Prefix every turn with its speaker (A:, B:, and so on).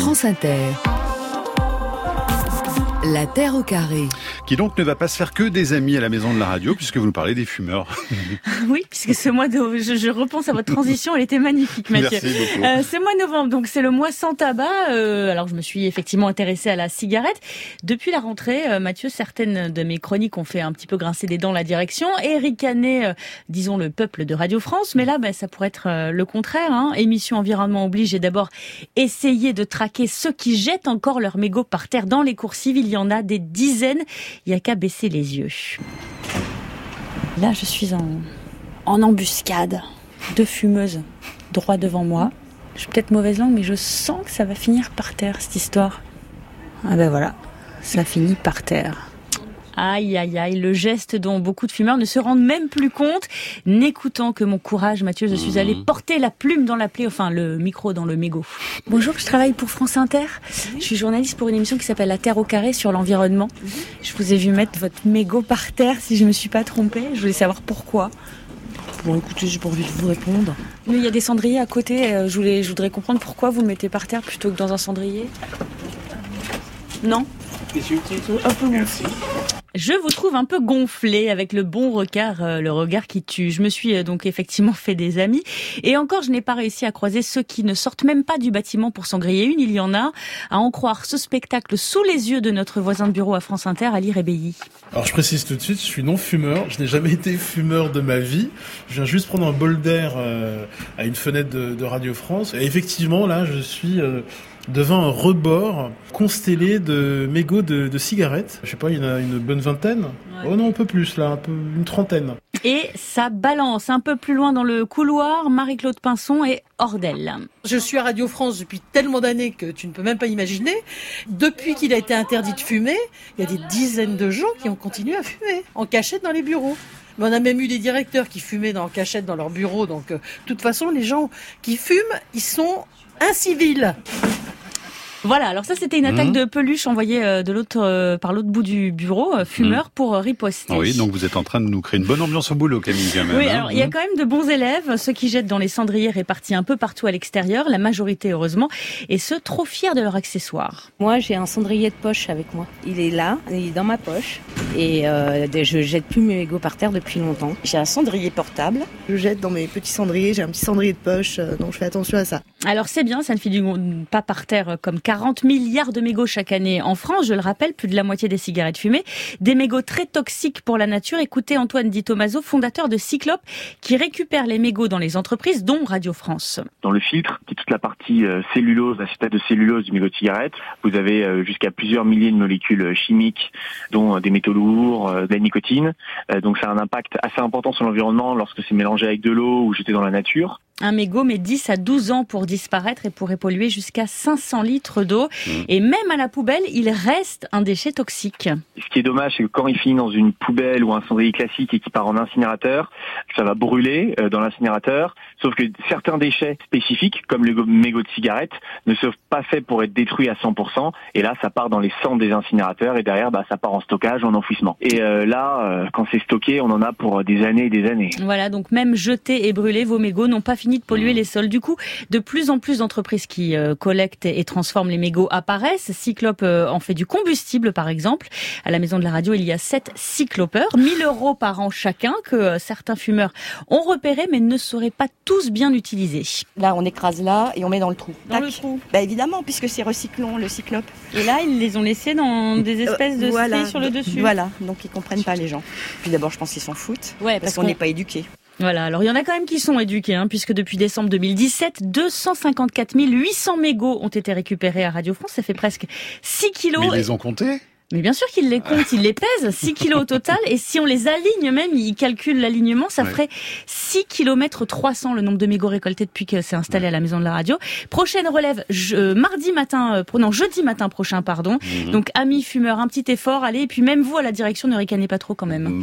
A: France Inter. La Terre au carré.
B: Qui donc ne va pas se faire que des amis à la maison de la radio, puisque vous nous parlez des fumeurs.
C: Oui, puisque ce mois de... je repense à votre transition, elle était magnifique, Mathieu.
B: Merci beaucoup.
C: C'est mois de novembre, donc c'est le mois sans tabac. Alors je me suis effectivement intéressée à la cigarette. Depuis la rentrée, Mathieu, certaines de mes chroniques ont fait un petit peu grincer des dents la direction et ricaner, disons, le peuple de Radio France. Mais là, ça pourrait être le contraire. Émission environnement oblige, j'ai d'abord essayé de traquer ceux qui jettent encore leurs mégots par terre dans les coursives. Il y en a des dizaines. Il n'y a qu'à baisser les yeux. Là, je suis en embuscade. 2 fumeuses droit devant moi. Je suis peut-être mauvaise langue, mais je sens que ça va finir par terre, cette histoire. Ah ben voilà, ça finit par terre. Aïe, aïe, aïe, le geste dont beaucoup de fumeurs ne se rendent même plus compte. N'écoutant que mon courage, Mathieu, je suis allée porter la plume dans la plaie, enfin le micro dans le mégot. Bonjour, je travaille pour France Inter. Je suis journaliste pour une émission qui s'appelle La Terre au carré sur l'environnement. Je vous ai vu mettre votre mégot par terre, si je me suis pas trompée. Je voulais savoir pourquoi.
D: Bon, écoutez, j'ai pas envie de vous répondre.
C: Mais il y a des cendriers à côté. Je voudrais comprendre pourquoi vous le mettez par terre plutôt que dans un cendrier. Non ?
D: Un peu merci.
C: Je vous trouve un peu gonflé avec le bon regard, le regard qui tue. Je me suis donc effectivement fait des amis. Et encore, je n'ai pas réussi à croiser ceux qui ne sortent même pas du bâtiment pour s'en griller une. Il y en a. À en croire ce spectacle sous les yeux de notre voisin de bureau à France Inter, Ali Rebeyi.
E: Alors je précise tout de suite, je suis non fumeur. Je n'ai jamais été fumeur de ma vie. Je viens juste prendre un bol d'air à une fenêtre de Radio France. Et effectivement, là, je suis... devant un rebord constellé de mégots de cigarettes. Je sais pas, il y en a une bonne vingtaine. Ouais. Oh non, un peu plus là, une trentaine.
C: Et ça balance un peu plus loin dans le couloir, Marie-Claude Pinson et hors d'elle.
D: Je suis à Radio France depuis tellement d'années que tu ne peux même pas imaginer. Depuis qu'il a été interdit de fumer, il y a des dizaines de gens qui ont continué à fumer, en cachette dans les bureaux. Mais on a même eu des directeurs qui fumaient en cachette dans leurs bureaux. Donc, de toute façon, les gens qui fument, ils sont incivils.
C: Voilà, alors ça c'était une attaque de peluche envoyée par l'autre bout du bureau, fumeur, pour riposter.
B: Oui, donc vous êtes en train de nous créer une bonne ambiance au boulot, Camille, quand même.
C: Oui, alors il y a quand même de bons élèves, ceux qui jettent dans les cendriers répartis un peu partout à l'extérieur, la majorité heureusement, et ceux trop fiers de leurs accessoires.
F: Moi j'ai un cendrier de poche avec moi. Il est là, il est dans ma poche, et je jette plus mes mégots par terre depuis longtemps.
G: J'ai un cendrier portable, je jette dans mes petits cendriers, j'ai un petit cendrier de poche, donc je fais attention à ça.
C: Alors c'est bien, ça ne finit pas par terre comme 40 milliards de mégots chaque année en France. Je le rappelle, plus de la moitié des cigarettes fumées. Des mégots très toxiques pour la nature. Écoutez Antoine Di Tommaso, fondateur de Cyclope, qui récupère les mégots dans les entreprises, dont Radio France.
H: Dans le filtre, qui est toute la partie cellulose, acétate de cellulose du mégot de cigarette, vous avez jusqu'à plusieurs milliers de molécules chimiques, dont des métaux lourds, de la nicotine. Donc ça a un impact assez important sur l'environnement lorsque c'est mélangé avec de l'eau ou jeté dans la nature.
C: Un mégot met 10 à 12 ans pour disparaître et pourrait polluer jusqu'à 500 litres d'eau. Et même à la poubelle, il reste un déchet toxique.
H: Ce qui est dommage, c'est que quand il finit dans une poubelle ou un cendrier classique et qu'il part en incinérateur, ça va brûler dans l'incinérateur. Sauf que certains déchets spécifiques, comme le mégot de cigarette, ne sont pas faits pour être détruits à 100%. Et là, ça part dans les cendres des incinérateurs et derrière, ça part en stockage, en enfouissement. Et là, quand c'est stocké, on en a pour des années et des années.
C: Voilà, donc même jetés et brûlés, vos mégots n'ont pas fini de polluer les sols. Du coup, de plus en plus d'entreprises qui collectent et transforment les mégots apparaissent. Cyclope en fait du combustible, par exemple. À la maison de la radio, il y a 7 cyclopeurs, 1 000 € par an chacun, que certains fumeurs ont repéré, mais ne sauraient pas tous bien utiliser.
G: Là, on écrase là et on met dans le trou.
C: Dans le trou.
G: Évidemment, puisque c'est recyclons, le Cyclope.
C: Et là, ils les ont laissés dans des espèces de stries sur le dessus.
G: Voilà, donc ils comprennent pas les gens. Puis d'abord, je pense qu'ils s'en foutent, parce qu'on n'est pas éduqués.
C: Voilà, alors il y en a quand même qui sont éduqués, puisque depuis décembre 2017, 254 800 mégots ont été récupérés à Radio France. Ça fait presque 6 kilos.
B: Mais ils les ont comptés ?
C: Mais bien sûr qu'ils les comptent, ils les pèsent, 6 kilos au total, et si on les aligne même, ils calculent l'alignement, ça ferait 6 km 300 le nombre de mégots récoltés depuis que c'est installé à la maison de la radio. Prochaine relève, jeudi matin prochain, pardon. Donc amis fumeurs, un petit effort, allez, et puis même vous à la direction, ne ricanez pas trop quand même.